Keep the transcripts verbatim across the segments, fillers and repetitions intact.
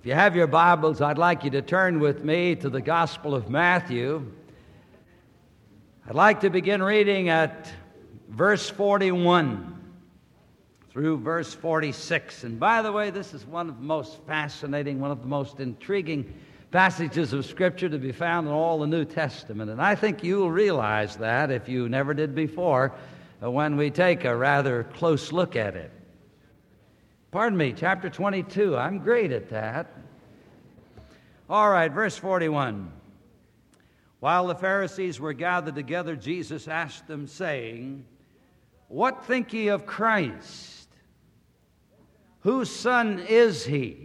If you have your Bibles, I'd like you to turn with me to the Gospel of Matthew. I'd like to begin reading at verse forty-one through verse forty-six. And by the way, this is one of the most fascinating, one of the most intriguing passages of Scripture to be found in all the New Testament. And I think you'll realize that if you never did before when we take a rather close look at it. Pardon me, chapter twenty-two. I'm great at that. All right, verse forty-one. While the Pharisees were gathered together, Jesus asked them, saying, "What think ye of Christ? Whose son is he?"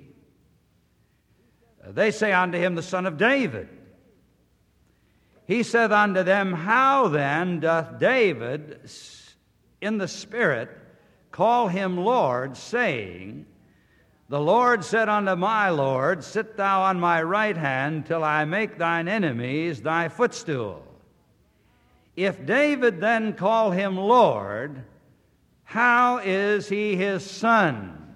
They say unto him, "The son of David." He saith unto them, "How then doth David in the Spirit call him Lord, saying, The Lord said unto my Lord, Sit thou on my right hand till I make thine enemies thy footstool. If David then call him Lord, how is he his son?"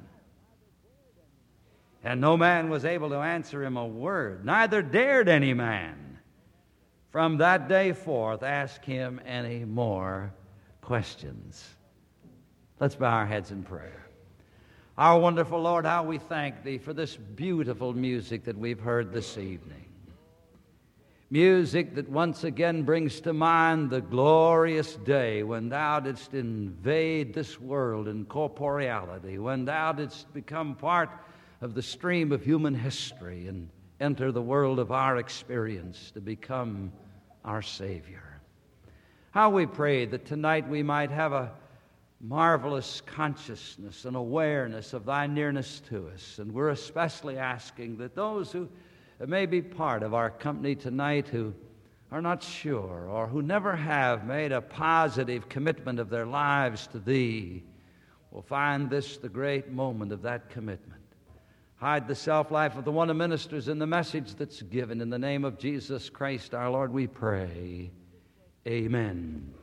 And no man was able to answer him a word, neither dared any man from that day forth ask him any more questions. Let's bow our heads in prayer. Our wonderful Lord, how we thank Thee for this beautiful music that we've heard this evening. Music that once again brings to mind the glorious day when Thou didst invade this world in corporeality, when Thou didst become part of the stream of human history and enter the world of our experience to become our Savior. How we pray that tonight we might have a marvelous consciousness and awareness of Thy nearness to us. And we're especially asking that those who may be part of our company tonight who are not sure or who never have made a positive commitment of their lives to Thee will find this the great moment of that commitment. Hide the self-life of the one who ministers in the message that's given. In the name of Jesus Christ our Lord we pray. Amen.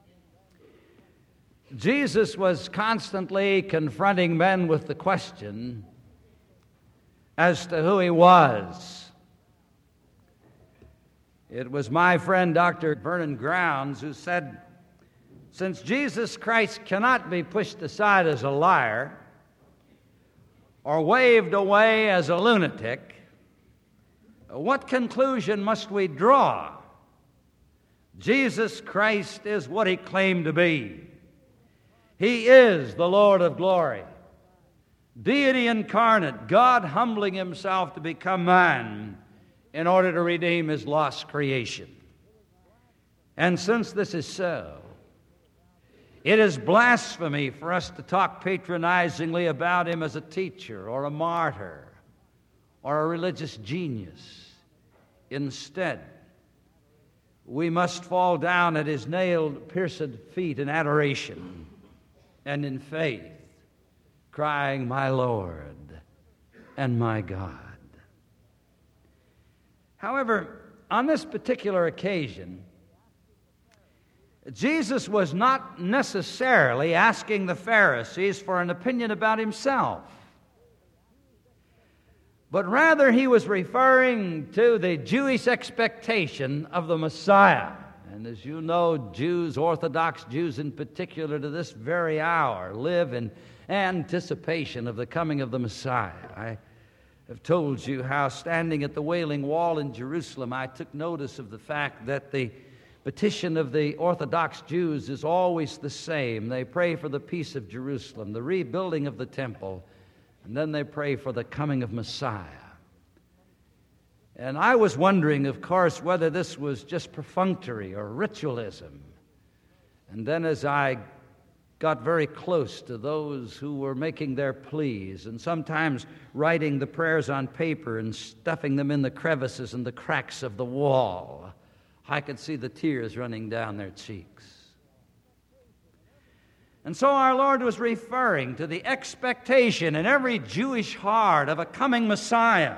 Jesus was constantly confronting men with the question as to who He was. It was my friend Doctor Vernon Grounds who said, since Jesus Christ cannot be pushed aside as a liar or waved away as a lunatic, what conclusion must we draw? Jesus Christ is what He claimed to be. He is the Lord of glory, deity incarnate, God humbling Himself to become man in order to redeem His lost creation. And since this is so, it is blasphemy for us to talk patronizingly about Him as a teacher or a martyr or a religious genius. Instead, we must fall down at His nail-pierced feet in adoration and in faith, crying, "My Lord and my God." However, on this particular occasion, Jesus was not necessarily asking the Pharisees for an opinion about Himself, but rather He was referring to the Jewish expectation of the Messiah. And as you know, Jews, Orthodox Jews in particular, to this very hour, live in anticipation of the coming of the Messiah. I have told you how, standing at the Wailing Wall in Jerusalem, I took notice of the fact that the petition of the Orthodox Jews is always the same. They pray for the peace of Jerusalem, the rebuilding of the temple, and then they pray for the coming of Messiah. And I was wondering, of course, whether this was just perfunctory or ritualism. And then as I got very close to those who were making their pleas and sometimes writing the prayers on paper and stuffing them in the crevices and the cracks of the wall, I could see the tears running down their cheeks. And so our Lord was referring to the expectation in every Jewish heart of a coming Messiah.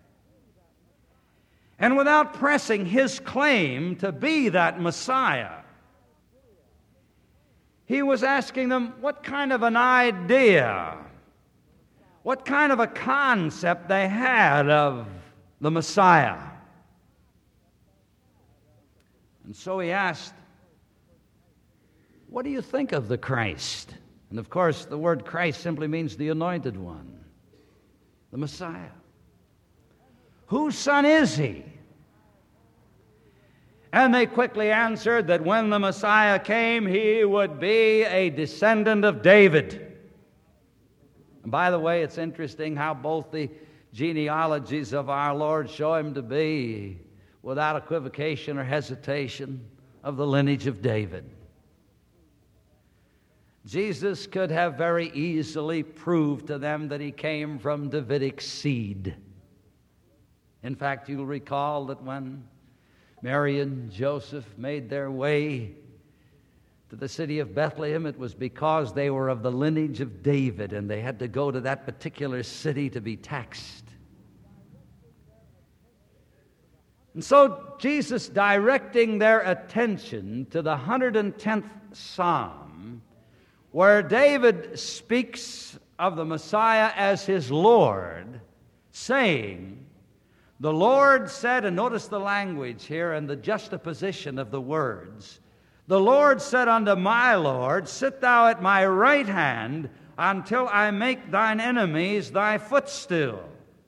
And without pressing His claim to be that Messiah, He was asking them, what kind of an idea, what kind of a concept they had of the Messiah. And so he asked, what do you think of the Christ? And of course, the word Christ simply means the anointed one, the Messiah. Whose son is he? And they quickly answered that when the Messiah came, he would be a descendant of David. And by the way, it's interesting how both the genealogies of our Lord show him to be, without equivocation or hesitation, of the lineage of David. Jesus could have very easily proved to them that he came from Davidic seed. In fact, you'll recall that when Mary and Joseph made their way to the city of Bethlehem, it was because they were of the lineage of David, and they had to go to that particular city to be taxed. And so Jesus, directing their attention to the one hundred tenth Psalm, where David speaks of the Messiah as his Lord, saying, the Lord said, and notice the language here and the juxtaposition of the words, the Lord said unto my Lord, sit thou at my right hand until I make thine enemies thy footstool.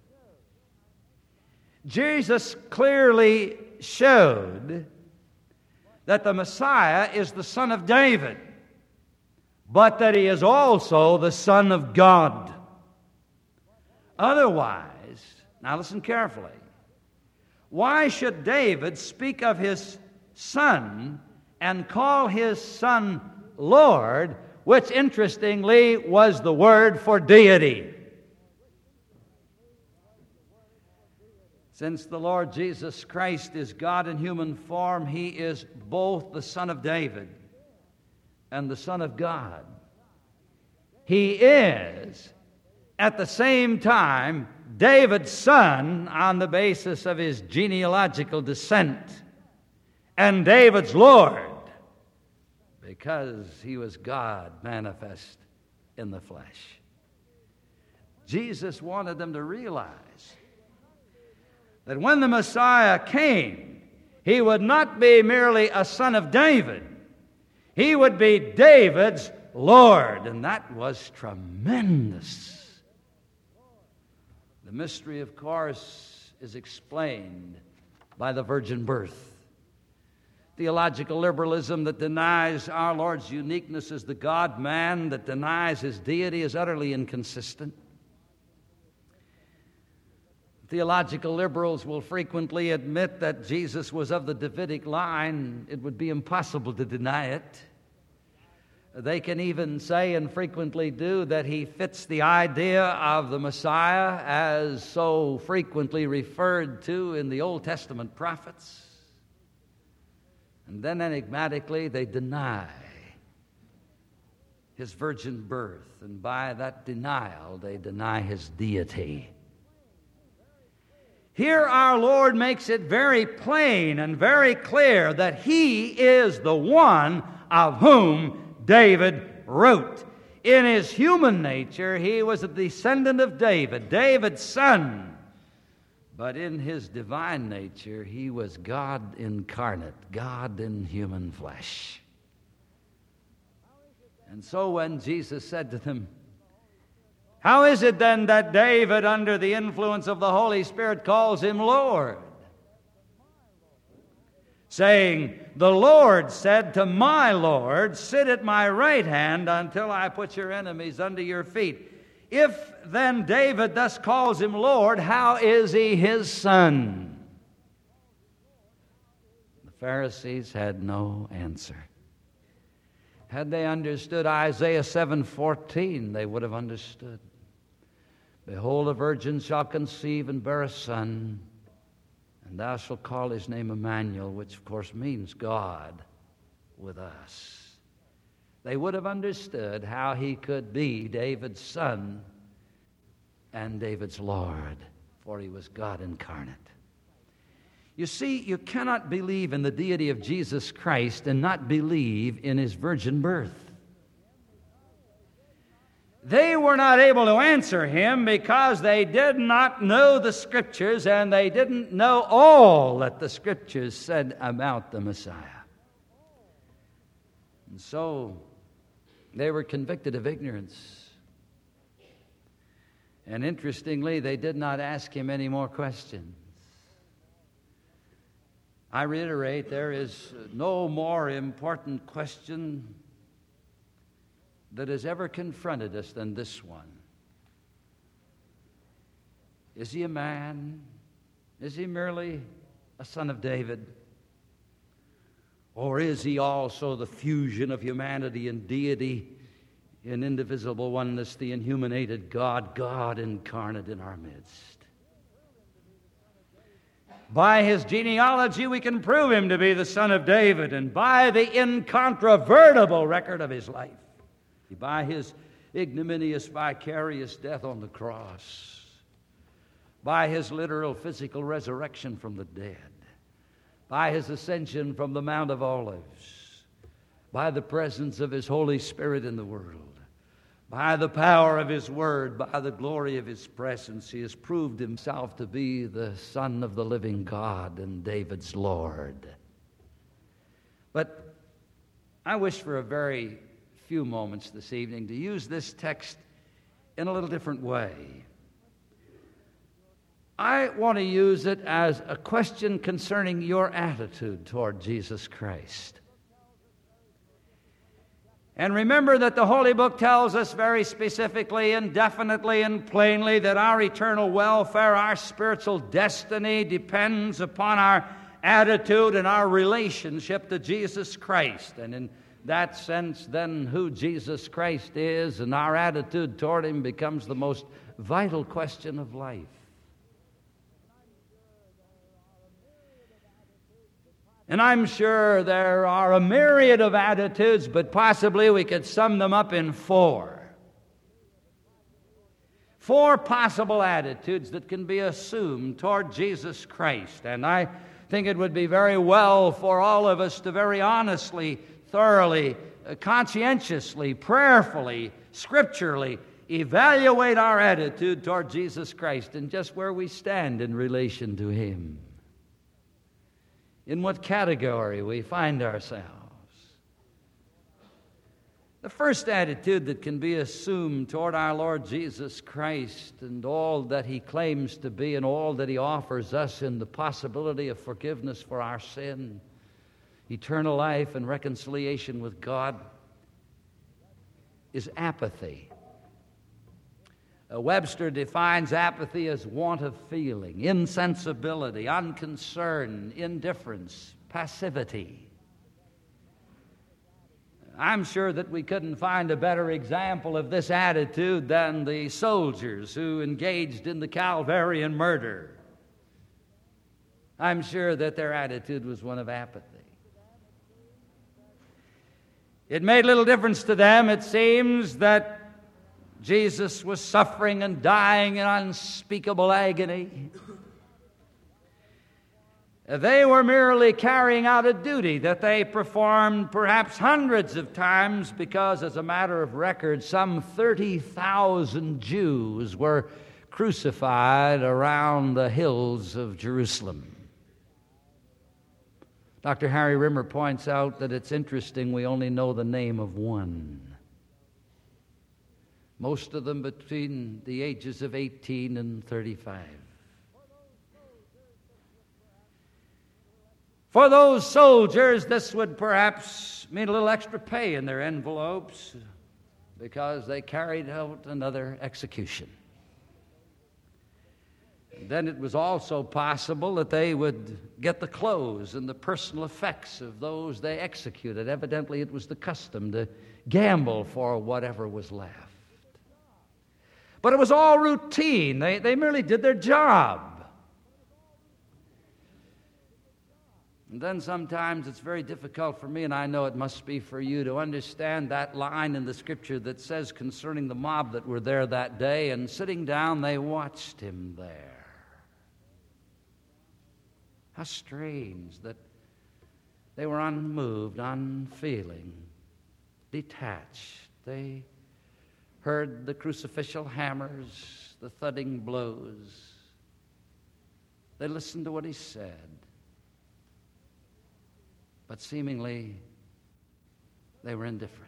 Jesus clearly showed that the Messiah is the son of David, but that he is also the Son of God. Otherwise, now listen carefully, why should David speak of his son and call his son Lord, which interestingly was the word for deity? Since the Lord Jesus Christ is God in human form, he is both the Son of David and the Son of God. He is, at the same time, David's son on the basis of his genealogical descent, and David's Lord because he was God manifest in the flesh. Jesus wanted them to realize that when the Messiah came, he would not be merely a son of David. He would be David's Lord, and that was tremendous. The mystery, of course, is explained by the virgin birth. Theological liberalism that denies our Lord's uniqueness as the God-man, that denies his deity, is utterly inconsistent. Theological liberals will frequently admit that Jesus was of the Davidic line. It would be impossible to deny it. They can even say, and frequently do, that he fits the idea of the Messiah as so frequently referred to in the Old Testament prophets. And then enigmatically they deny his virgin birth, and by that denial they deny his deity. Here our Lord makes it very plain and very clear that he is the one of whom David wrote. In his human nature, he was a descendant of David, David's son. But in his divine nature, he was God incarnate, God in human flesh. And so when Jesus said to them, how is it then that David, under the influence of the Holy Spirit, calls him Lord? Saying, the Lord said to my Lord, sit at my right hand until I put your enemies under your feet. If then David thus calls him Lord, how is he his son? The Pharisees had no answer. Had they understood Isaiah seven fourteen, they would have understood. Behold, a virgin shall conceive and bear a son, and thou shalt call his name Emmanuel, which of course means God with us. They would have understood how he could be David's son and David's Lord, for he was God incarnate. You see, you cannot believe in the deity of Jesus Christ and not believe in his virgin birth. They were not able to answer him because they did not know the Scriptures, and they didn't know all that the Scriptures said about the Messiah. And so they were convicted of ignorance. And interestingly, they did not ask him any more questions. I reiterate, there is no more important question that has ever confronted us than this one. Is he a man? Is he merely a son of David? Or is he also the fusion of humanity and deity in indivisible oneness, the inhumated God, God incarnate in our midst? By his genealogy, we can prove him to be the son of David, and by the incontrovertible record of his life, by his ignominious, vicarious death on the cross, by his literal physical resurrection from the dead, by his ascension from the Mount of Olives, by the presence of his Holy Spirit in the world, by the power of his word, by the glory of his presence, he has proved himself to be the Son of the living God and David's Lord. But I wish for a very few moments this evening to use this text in a little different way. I want to use it as a question concerning your attitude toward Jesus Christ. And remember that the Holy Book tells us very specifically and definitely and plainly that our eternal welfare, our spiritual destiny depends upon our attitude and our relationship to Jesus Christ. And in that sense, then, who Jesus Christ is and our attitude toward him becomes the most vital question of life. And I'm sure there are a myriad of attitudes, but possibly we could sum them up in four. Four possible attitudes that can be assumed toward Jesus Christ. And I think it would be very well for all of us to very honestly, thoroughly, conscientiously, prayerfully, scripturally evaluate our attitude toward Jesus Christ and just where we stand in relation to him. In what category we find ourselves. The first attitude that can be assumed toward our Lord Jesus Christ and all that he claims to be and all that he offers us in the possibility of forgiveness for our sin, eternal life and reconciliation with God, is apathy. Uh, Webster defines apathy as want of feeling, insensibility, unconcern, indifference, passivity. I'm sure that we couldn't find a better example of this attitude than the soldiers who engaged in the Calvarian murder. I'm sure that their attitude was one of apathy. It made little difference to them, it seems, that Jesus was suffering and dying in unspeakable agony. They were merely carrying out a duty that they performed perhaps hundreds of times because, as a matter of record, some thirty thousand Jews were crucified around the hills of Jerusalem. Doctor Harry Rimmer points out that it's interesting we only know the name of one. Most of them between the ages of eighteen and thirty-five. For those soldiers, this would perhaps mean a little extra pay in their envelopes because they carried out another execution. And then it was also possible that they would get the clothes and the personal effects of those they executed. Evidently, it was the custom to gamble for whatever was left. But it was all routine. They, they merely did their job. And then sometimes it's very difficult for me, and I know it must be for you, to understand that line in the Scripture that says concerning the mob that were there that day, and sitting down, they watched him there. How strange that they were unmoved, unfeeling, detached. They heard the crucificial hammers, the thudding blows. They listened to what he said. But seemingly, they were indifferent.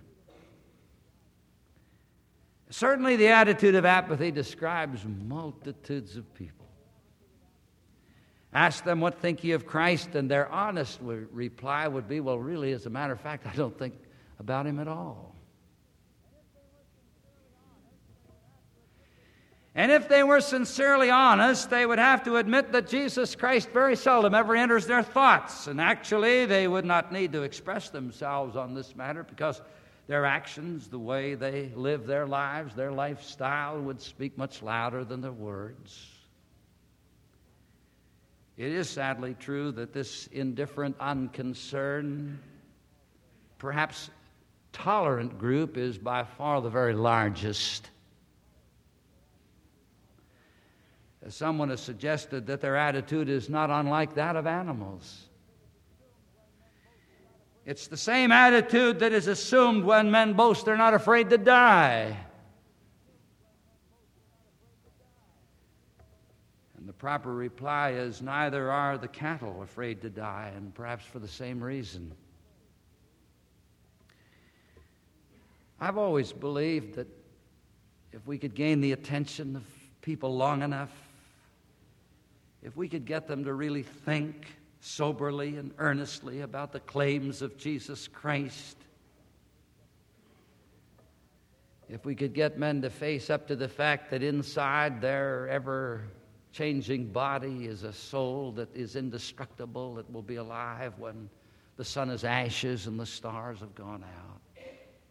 Certainly, the attitude of apathy describes multitudes of people. Ask them, what think ye of Christ? And their honest reply would be, well, really, as a matter of fact, I don't think about him at all. And if they were sincerely honest, they would have to admit that Jesus Christ very seldom ever enters their thoughts. And actually, they would not need to express themselves on this matter because their actions, the way they live their lives, their lifestyle would speak much louder than their words. It is sadly true that this indifferent, unconcerned, perhaps tolerant group is by far the very largest. Someone has suggested that their attitude is not unlike that of animals. It's the same attitude that is assumed when men boast they're not afraid to die. And the proper reply is, neither are the cattle afraid to die, and perhaps for the same reason. I've always believed that if we could gain the attention of people long enough, if we could get them to really think soberly and earnestly about the claims of Jesus Christ, if we could get men to face up to the fact that inside their ever-changing body is a soul that is indestructible, that will be alive when the sun is ashes and the stars have gone out.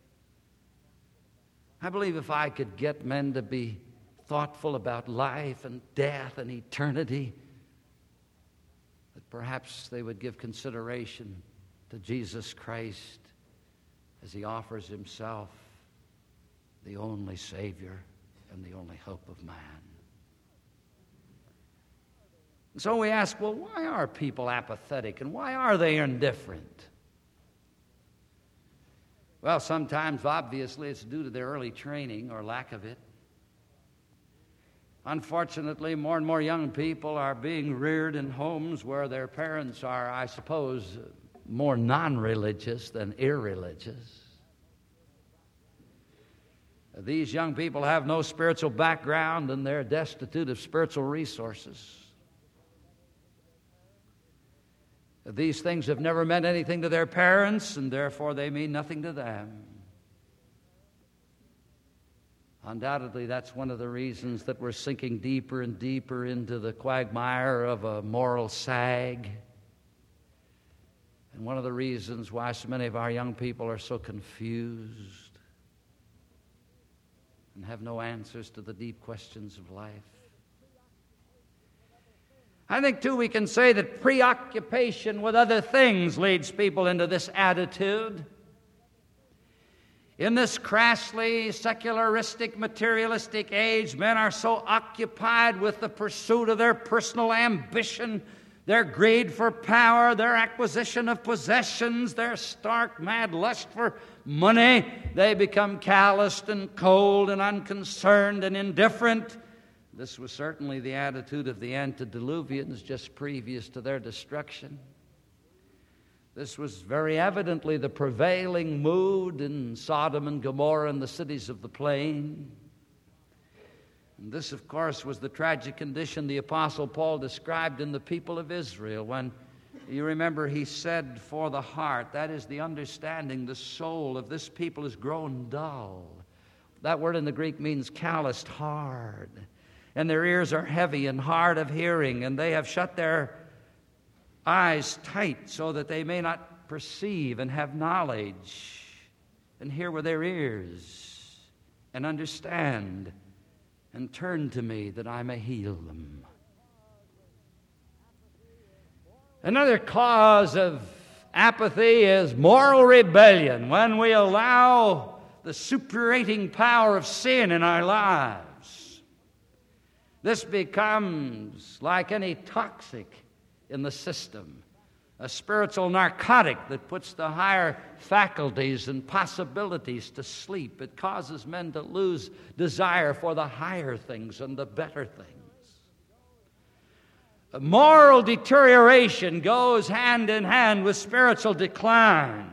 I believe if I could get men to be thoughtful about life and death and eternity, that perhaps they would give consideration to Jesus Christ as he offers himself, the only Savior and the only hope of man. And so we ask, well, why are people apathetic and why are they indifferent? Well, sometimes, obviously, it's due to their early training or lack of it. Unfortunately, more and more young people are being reared in homes where their parents are, I suppose, more non-religious than irreligious. These young people have no spiritual background and they're destitute of spiritual resources. These things have never meant anything to their parents, and therefore they mean nothing to them. Undoubtedly, that's one of the reasons that we're sinking deeper and deeper into the quagmire of a moral sag. And one of the reasons why so many of our young people are so confused and have no answers to the deep questions of life. I think, too, we can say that preoccupation with other things leads people into this attitude. In this crassly, secularistic, materialistic age, men are so occupied with the pursuit of their personal ambition, their greed for power, their acquisition of possessions, their stark, mad lust for money, they become calloused and cold and unconcerned and indifferent. This was certainly the attitude of the antediluvians just previous to their destruction. This was very evidently the prevailing mood in Sodom and Gomorrah and the cities of the plain. And this, of course, was the tragic condition the Apostle Paul described in the people of Israel when, you remember, he said, for the heart, that is the understanding, the soul of this people is grown dull. That word in the Greek means calloused, hard. And their ears are heavy and hard of hearing, and they have shut their eyes tight so that they may not perceive and have knowledge and hear with their ears and understand and turn to me that I may heal them. Another cause of apathy is moral rebellion, when we allow the suppurating power of sin in our lives. This becomes like any toxic in the system. a spiritual narcotic that puts the higher faculties and possibilities to sleep. It causes men to lose desire for the higher things and the better things. Moral deterioration goes hand in hand with spiritual decline.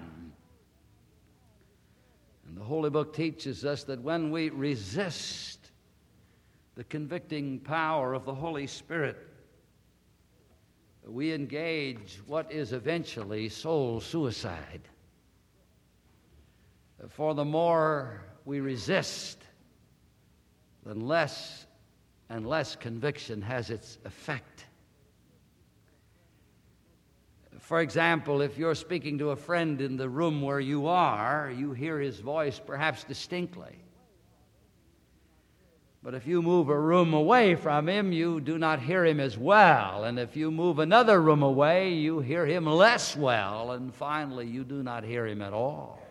And the Holy Book teaches us that when we resist the convicting power of the Holy Spirit, we engage what is eventually soul suicide. For the more we resist, the less and less conviction has its effect. For example, if you're speaking to a friend in the room where you are, you hear his voice perhaps distinctly. But if you move a room away from him, you do not hear him as well. And if you move another room away, you hear him less well. And finally, you do not hear him at all.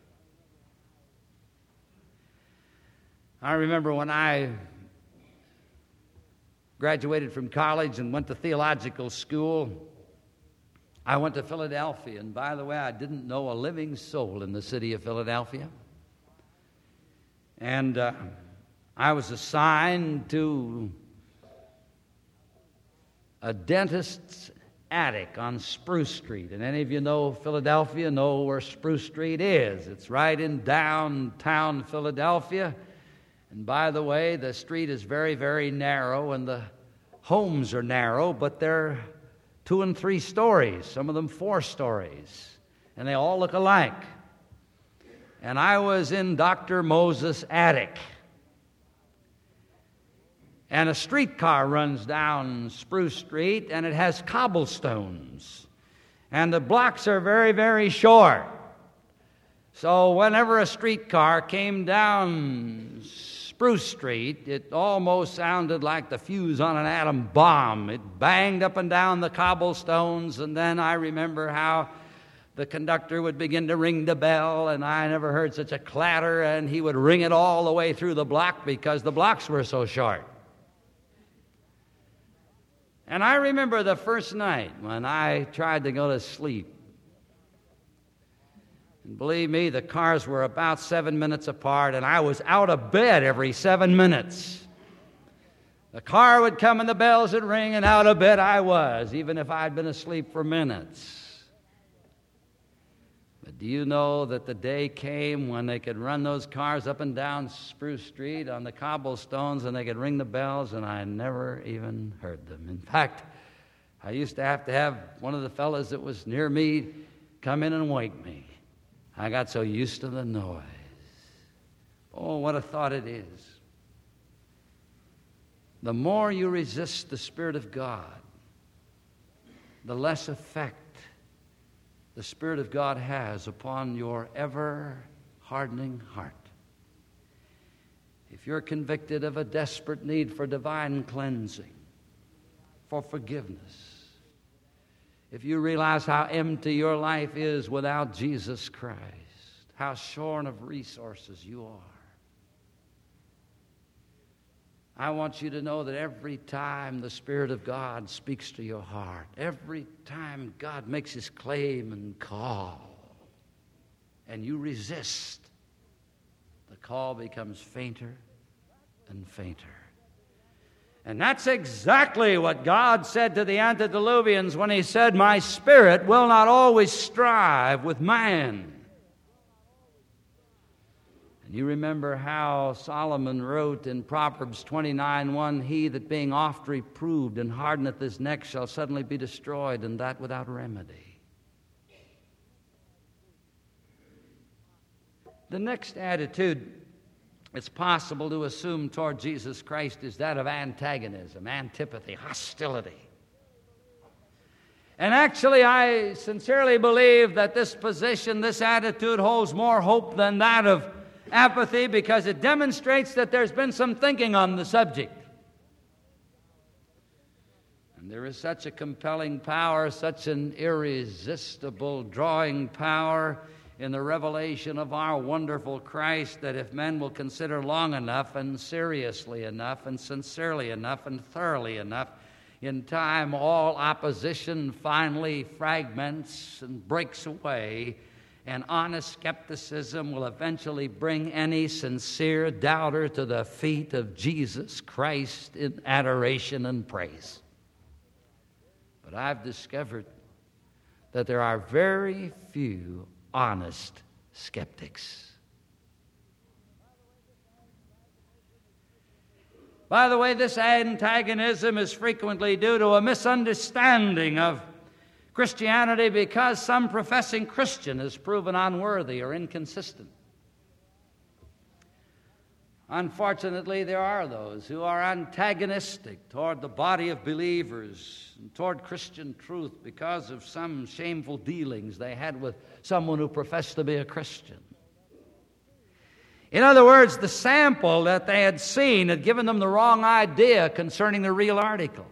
I remember when I graduated from college and went to theological school, I went to Philadelphia. And by the way, I didn't know a living soul in the city of Philadelphia. And Uh, I was assigned to a dentist's attic on Spruce Street. And any of you know Philadelphia know where Spruce Street is. It's right in downtown Philadelphia. And by the way, the street is very, very narrow, and the homes are narrow, but they're two and three stories, some of them four stories. And they all look alike. And I was in Doctor Moses' attic. And a streetcar runs down Spruce Street, and it has cobblestones. And the blocks are very, very short. So whenever a streetcar came down Spruce Street, it almost sounded like the fuse on an atom bomb. It banged up and down the cobblestones, and then I remember how the conductor would begin to ring the bell, and I never heard such a clatter, and he would ring it all the way through the block because the blocks were so short. And I remember the first night when I tried to go to sleep. And believe me, the cars were about seven minutes apart, and I was out of bed every seven minutes. The car would come and the bells would ring, and out of bed I was, even if I'd been asleep for minutes. But do you know that the day came when they could run those cars up and down Spruce Street on the cobblestones, and they could ring the bells, and I never even heard them. In fact, I used to have to have one of the fellas that was near me come in and wake me. I got so used to the noise. Oh, what a thought it is. The more you resist the Spirit of God, the less effect the Spirit of God has upon your ever-hardening heart. If you're convicted of a desperate need for divine cleansing, for forgiveness, if you realize how empty your life is without Jesus Christ, how shorn of resources you are, I want you to know that every time the Spirit of God speaks to your heart, every time God makes His claim and call, and you resist, the call becomes fainter and fainter. And that's exactly what God said to the antediluvians when He said, "My Spirit will not always strive with man." And you remember how Solomon wrote in Proverbs twenty-nine one, "He that being oft reproved and hardeneth his neck shall suddenly be destroyed, and that without remedy." The next attitude it's possible to assume toward Jesus Christ is that of antagonism, antipathy, hostility. And actually, I sincerely believe that this position, this attitude holds more hope than that of apathy, because it demonstrates that there's been some thinking on the subject. And there is such a compelling power, such an irresistible drawing power in the revelation of our wonderful Christ, that if men will consider long enough and seriously enough and sincerely enough and thoroughly enough, in time, all opposition finally fragments and breaks away, and honest skepticism will eventually bring any sincere doubter to the feet of Jesus Christ in adoration and praise. But I've discovered that there are very few honest skeptics. By the way, this antagonism is frequently due to a misunderstanding of Christianity because some professing Christian is proven unworthy or inconsistent. Unfortunately, there are those who are antagonistic toward the body of believers and toward Christian truth because of some shameful dealings they had with someone who professed to be a Christian. In other words, the sample that they had seen had given them the wrong idea concerning the real article.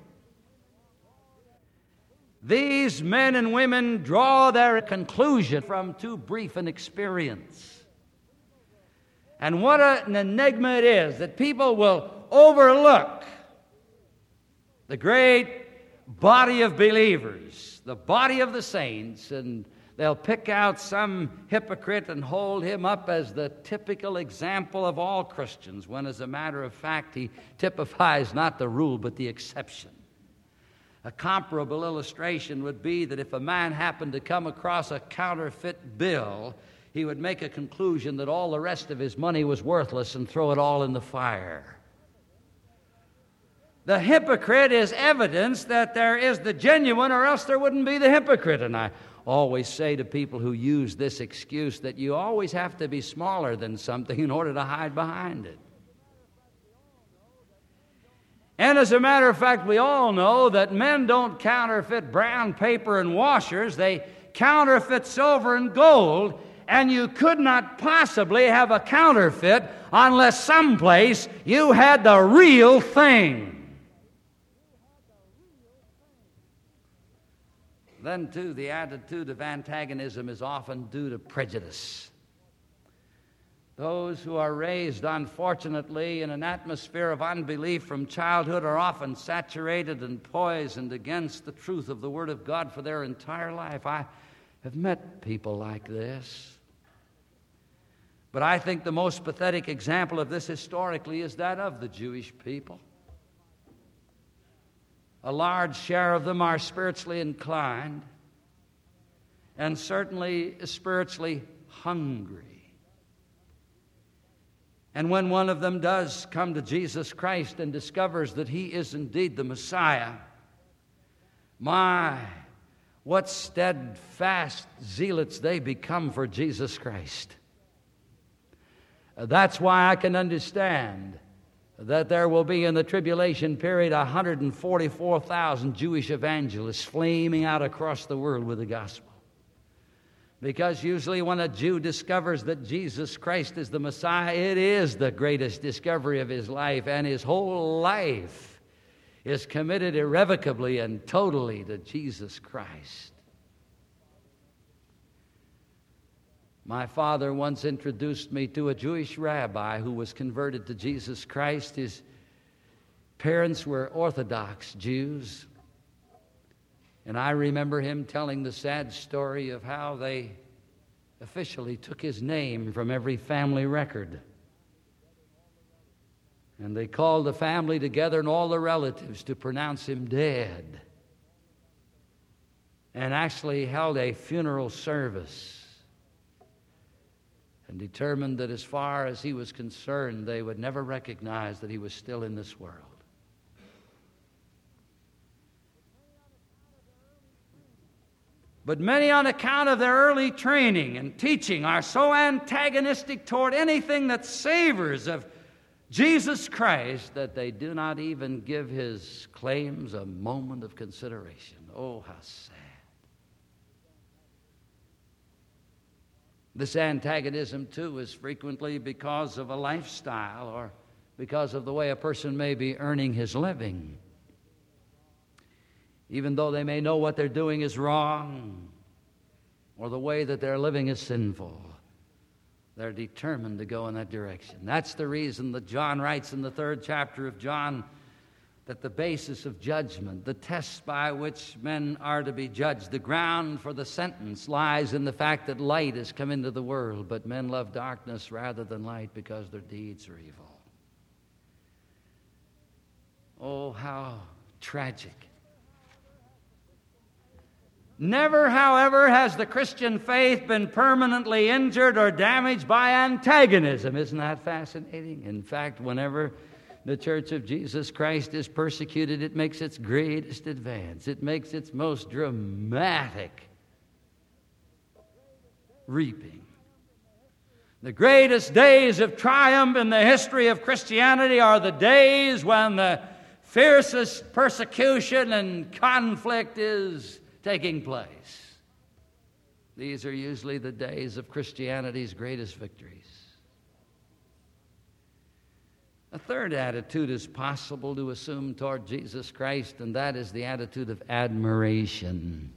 These men and women draw their conclusion from too brief an experience. And what an enigma it is that people will overlook the great body of believers, the body of the saints, and they'll pick out some hypocrite and hold him up as the typical example of all Christians, when as a matter of fact he typifies not the rule but the exception. A comparable illustration would be that if a man happened to come across a counterfeit bill, he would make a conclusion that all the rest of his money was worthless and throw it all in the fire. The hypocrite is evidence that there is the genuine, or else there wouldn't be the hypocrite. And I always say to people who use this excuse that you always have to be smaller than something in order to hide behind it. And as a matter of fact, we all know that men don't counterfeit brown paper and washers. They counterfeit silver and gold, and you could not possibly have a counterfeit unless someplace you had the real thing. Then, too, the attitude of antagonism is often due to prejudice. Those who are raised, unfortunately, in an atmosphere of unbelief from childhood are often saturated and poisoned against the truth of the Word of God for their entire life. I have met people like this. But I think the most pathetic example of this historically is that of the Jewish people. A large share of them are spiritually inclined and certainly spiritually hungry. And when one of them does come to Jesus Christ and discovers that he is indeed the Messiah, my, what steadfast zealots they become for Jesus Christ. That's why I can understand that there will be in the tribulation period one hundred forty-four thousand Jewish evangelists flaming out across the world with the gospel. Because usually when a Jew discovers that Jesus Christ is the Messiah, it is the greatest discovery of his life, and his whole life is committed irrevocably and totally to Jesus Christ. My father once introduced me to a Jewish rabbi who was converted to Jesus Christ. His parents were Orthodox Jews. And I remember him telling the sad story of how they officially took his name from every family record. And they called the family together and all the relatives to pronounce him dead. And actually held a funeral service. And determined that as far as he was concerned, they would never recognize that he was still in this world. But many, on account of their early training and teaching, are so antagonistic toward anything that savors of Jesus Christ that they do not even give his claims a moment of consideration. Oh, how sad. This antagonism, too, is frequently because of a lifestyle or because of the way a person may be earning his living. Even though they may know what they're doing is wrong or the way that they're living is sinful, they're determined to go in that direction. That's the reason that John writes in the third chapter of John, that the basis of judgment, the test by which men are to be judged, the ground for the sentence lies in the fact that light has come into the world, but men love darkness rather than light because their deeds are evil. Oh, how tragic. Never, however, has the Christian faith been permanently injured or damaged by antagonism. Isn't that fascinating? In fact, whenever the Church of Jesus Christ is persecuted, it makes its greatest advance. It makes its most dramatic reaping. The greatest days of triumph in the history of Christianity are the days when the fiercest persecution and conflict is taking place. These are usually the days of Christianity's greatest victories. A third attitude is possible to assume toward Jesus Christ, and that is the attitude of admiration.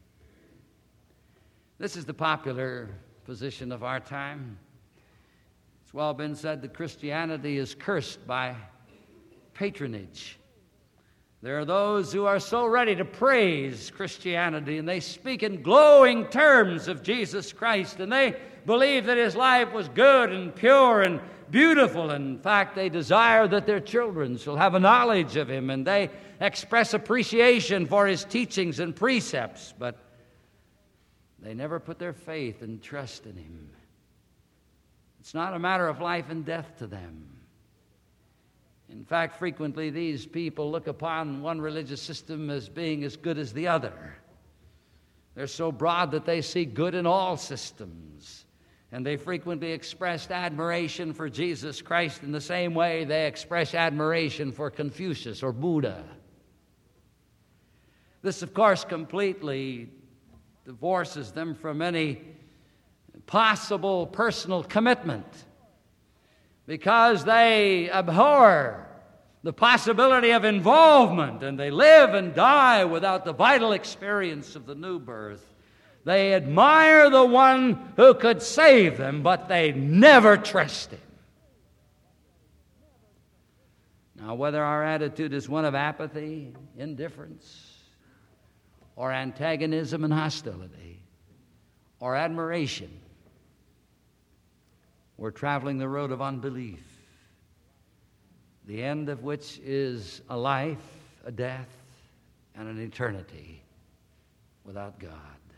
This is the popular position of our time. It's well been said that Christianity is cursed by patronage. There are those who are so ready to praise Christianity, and they speak in glowing terms of Jesus Christ, and they believe that his life was good and pure and beautiful. In fact, they desire that their children shall have a knowledge of him, and they express appreciation for his teachings and precepts, but they never put their faith and trust in him. It's not a matter of life and death to them. In fact, frequently these people look upon one religious system as being as good as the other. They're so broad that they see good in all systems. And they frequently expressed admiration for Jesus Christ in the same way they express admiration for Confucius or Buddha. This, of course, completely divorces them from any possible personal commitment, because they abhor the possibility of involvement, and they live and die without the vital experience of the new birth. They admire the one who could save them, but they never trust him. Now, whether our attitude is one of apathy, indifference, or antagonism and hostility, or admiration, we're traveling the road of unbelief, the end of which is a life, a death, and an eternity without God.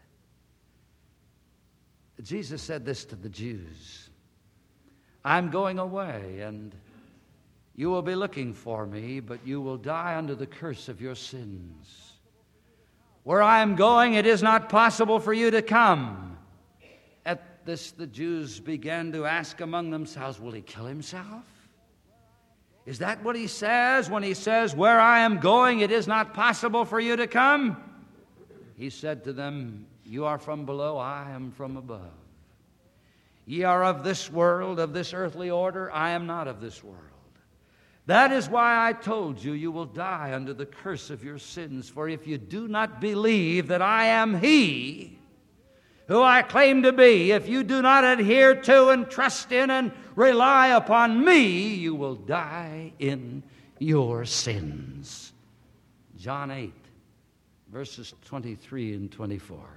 Jesus said this to the Jews: I'm going away, and you will be looking for me, but you will die under the curse of your sins. Where I am going, it is not possible for you to come. At this, the Jews began to ask among themselves, will he kill himself? Is that what he says when he says, where I am going, it is not possible for you to come? He said to them, you are from below, I am from above. Ye are of this world, of this earthly order, I am not of this world. That is why I told you, you will die under the curse of your sins. For if you do not believe that I am he who I claim to be, if you do not adhere to and trust in and rely upon me, you will die in your sins. John eight, verses twenty-three and twenty-four.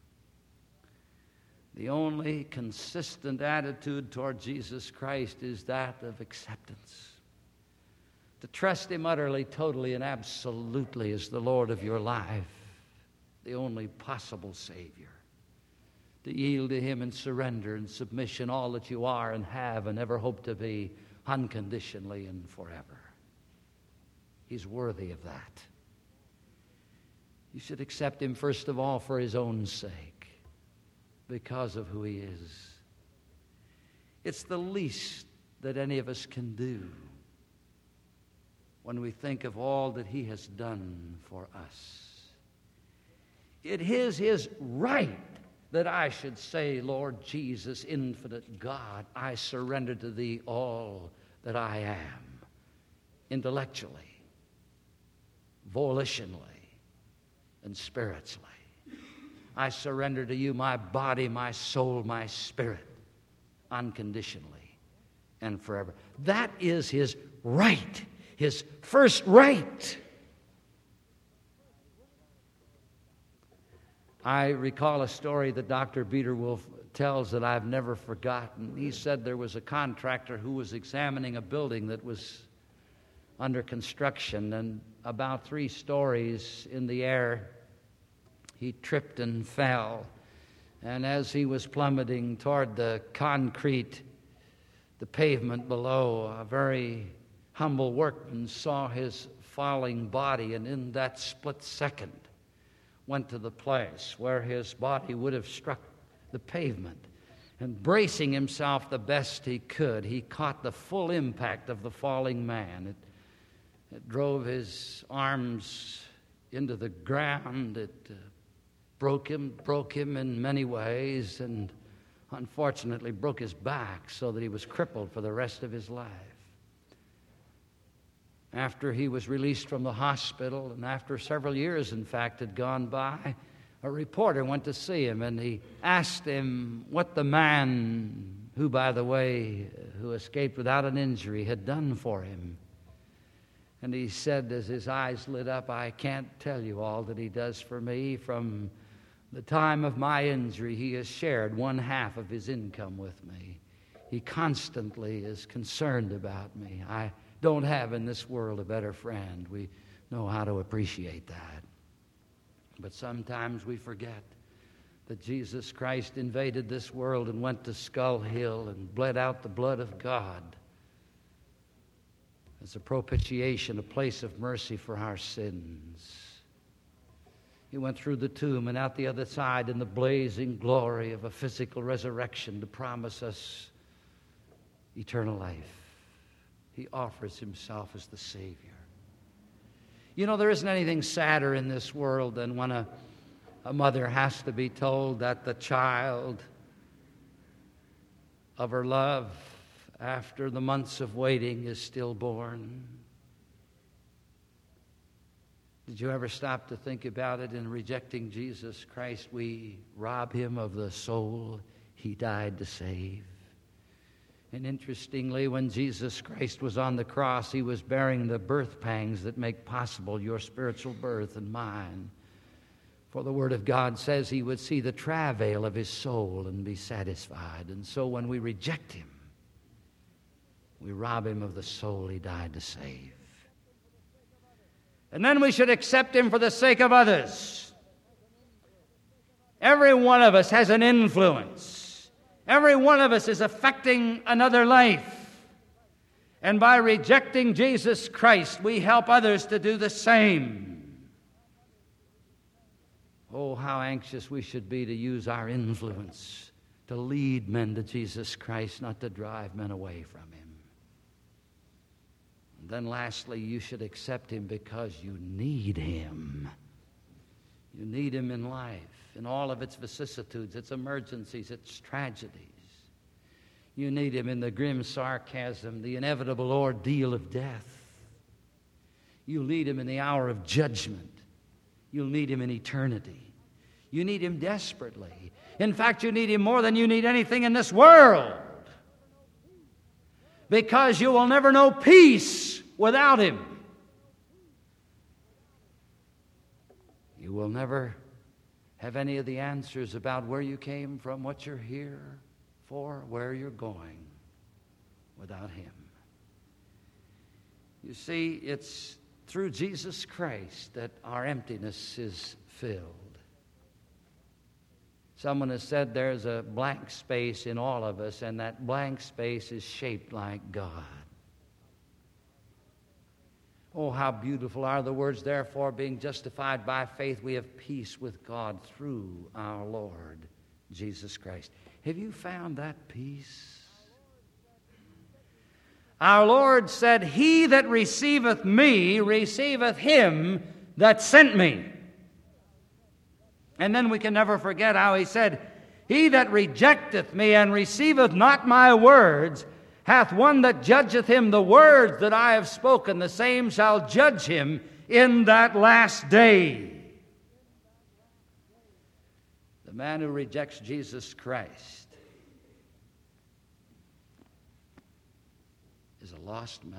The only consistent attitude toward Jesus Christ is that of acceptance. To trust him utterly, totally, and absolutely as the Lord of your life, the only possible Savior. To yield to him in surrender and submission all that you are and have and ever hope to be, unconditionally and forever. He's worthy of that. You should accept him first of all for his own sake, because of who he is. It's the least that any of us can do when we think of all that he has done for us. It is his right that I should say, Lord Jesus, infinite God, I surrender to thee all that I am, intellectually, volitionally, and spiritually. I surrender to you my body, my soul, my spirit, unconditionally and forever. That is his right, his first right. I recall a story that Doctor Biederwolf tells that I've never forgotten. He said there was a contractor who was examining a building that was under construction, and about three stories in the air, he tripped and fell. And as he was plummeting toward the concrete, the pavement below, a very humble workman saw his falling body, and in that split second went to the place where his body would have struck the pavement. And bracing himself the best he could, he caught the full impact of the falling man. It, it drove his arms into the ground. It uh, broke him, broke him in many ways, and unfortunately broke his back so that he was crippled for the rest of his life. After he was released from the hospital, and after several years, in fact, had gone by, a reporter went to see him, and he asked him what the man, who, by the way, who escaped without an injury, had done for him. And he said, as his eyes lit up, "I can't tell you all that he does for me. From the time of my injury, he has shared one half of his income with me. He constantly is concerned about me. I don't have in this world a better friend." We know how to appreciate that. But sometimes we forget that Jesus Christ invaded this world and went to Skull Hill and bled out the blood of God as a propitiation, a place of mercy for our sins. He went through the tomb and out the other side in the blazing glory of a physical resurrection to promise us eternal life. He offers himself as the Savior. You know, there isn't anything sadder in this world than when a, a mother has to be told that the child of her love, after the months of waiting, is stillborn. Did you ever stop to think about it? In rejecting Jesus Christ, we rob him of the soul he died to save. And interestingly, when Jesus Christ was on the cross, he was bearing the birth pangs that make possible your spiritual birth and mine. For the Word of God says he would see the travail of his soul and be satisfied. And so when we reject him, we rob him of the soul he died to save. And then we should accept him for the sake of others. Every one of us has an influence. Every one of us is affecting another life. And by rejecting Jesus Christ, we help others to do the same. Oh, how anxious we should be to use our influence to lead men to Jesus Christ, not to drive men away from him. And then lastly, you should accept him because you need him. You need him in life, in all of its vicissitudes, its emergencies, its tragedies. You need him in the grim sarcasm, the inevitable ordeal of death. You'll need him in the hour of judgment. You'll need him in eternity. You need him desperately. In fact, you need him more than you need anything in this world. Because you will never know peace without him. You will never have any of the answers about where you came from, what you're here for, where you're going without him. You see, it's through Jesus Christ that our emptiness is filled. Someone has said there's a blank space in all of us, and that blank space is shaped like God. Oh, how beautiful are the words, therefore, being justified by faith, we have peace with God through our Lord Jesus Christ. Have you found that peace? Our Lord said, he that receiveth me receiveth him that sent me. And then we can never forget how he said, he that rejecteth me and receiveth not my words hath one that judgeth him. The words that I have spoken, the same shall judge him in that last day. The man who rejects Jesus Christ is a lost man.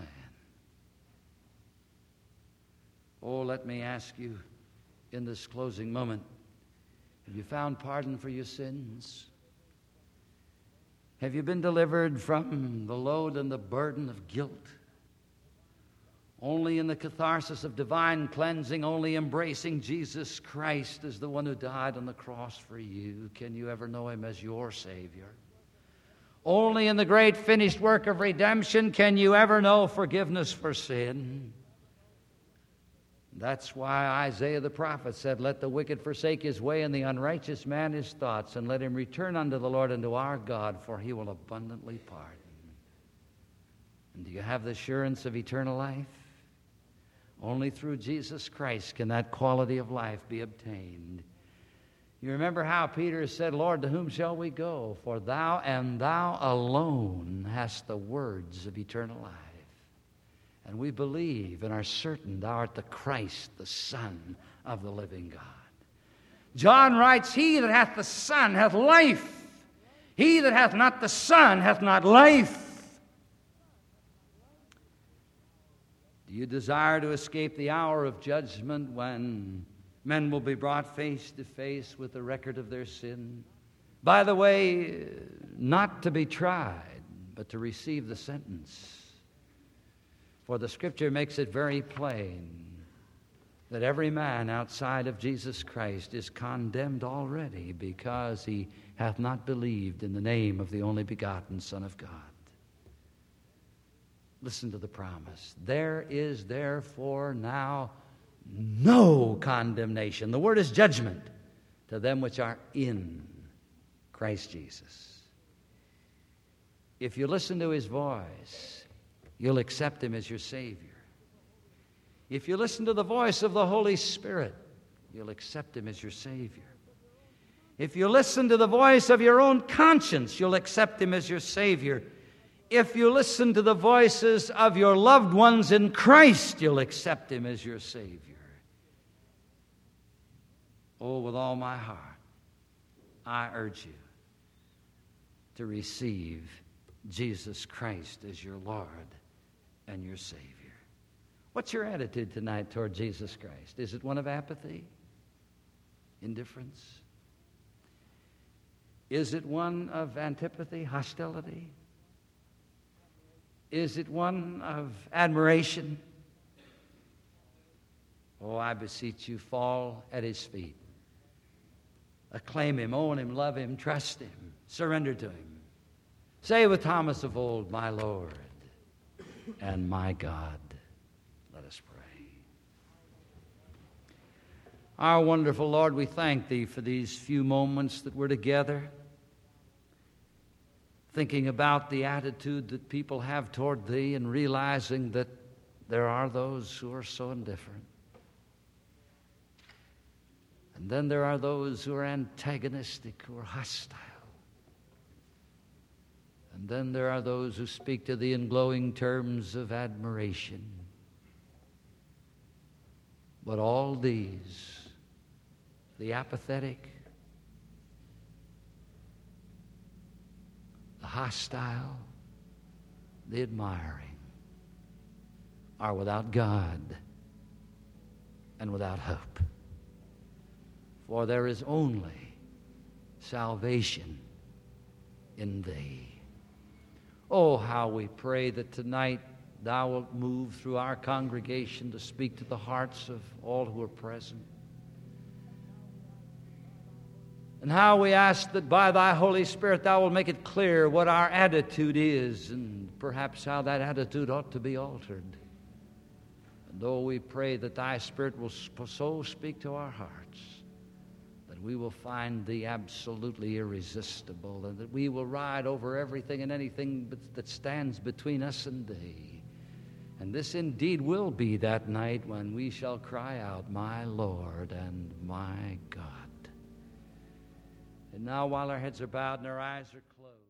Oh, let me ask you in this closing moment, Have you found pardon for your sins? Have you been delivered from the load and the burden of guilt? Only in the catharsis of divine cleansing, only embracing Jesus Christ as the one who died on the cross for you, can you ever know him as your Savior. Only in the great finished work of redemption can you ever know forgiveness for sin. That's why Isaiah the prophet said, let the wicked forsake his way and the unrighteous man his thoughts, and let him return unto the Lord and to our God, for he will abundantly pardon. And do you have the assurance of eternal life? Only through Jesus Christ can that quality of life be obtained. You remember how Peter said, Lord, to whom shall we go? For thou and thou alone hast the words of eternal life. And we believe and are certain thou art the Christ, the Son of the living God. John writes, he that hath the Son hath life. He that hath not the Son hath not life. Do you desire to escape the hour of judgment when men will be brought face to face with the record of their sin? By the way, not to be tried, but to receive the sentence. For the Scripture makes it very plain that every man outside of Jesus Christ is condemned already because he hath not believed in the name of the only begotten Son of God. Listen to the promise. There is therefore now no condemnation. The word is judgment to them which are in Christ Jesus. If you listen to his voice, you'll accept him as your Savior. If you listen to the voice of the Holy Spirit, you'll accept him as your Savior. If you listen to the voice of your own conscience, you'll accept him as your Savior. If you listen to the voices of your loved ones in Christ, you'll accept him as your Savior. Oh, with all my heart, I urge you to receive Jesus Christ as your Lord and your Savior. What's your attitude tonight toward Jesus Christ? Is it one of apathy? Indifference? Is it one of antipathy, hostility? Is it one of admiration? Oh, I beseech you, fall at his feet. Acclaim him, own him, love him, trust him, surrender to him. Say with Thomas of old, my Lord and my God. Let us pray. Our wonderful Lord, we thank thee for these few moments that we're together, thinking about the attitude that people have toward thee and realizing that there are those who are so indifferent. And then there are those who are antagonistic, who are hostile. And then there are those who speak to thee in glowing terms of admiration. But all these, the apathetic, the hostile, the admiring, are without God and without hope. For there is only salvation in thee. Oh, how we pray that tonight thou wilt move through our congregation to speak to the hearts of all who are present. And how we ask that by thy Holy Spirit thou wilt make it clear what our attitude is and perhaps how that attitude ought to be altered. And oh, we pray that thy Spirit will so speak to our hearts that we will find thee absolutely irresistible, and that we will ride over everything and anything that stands between us and thee. And this indeed will be that night when we shall cry out, my Lord and my God. And now, while our heads are bowed and our eyes are closed,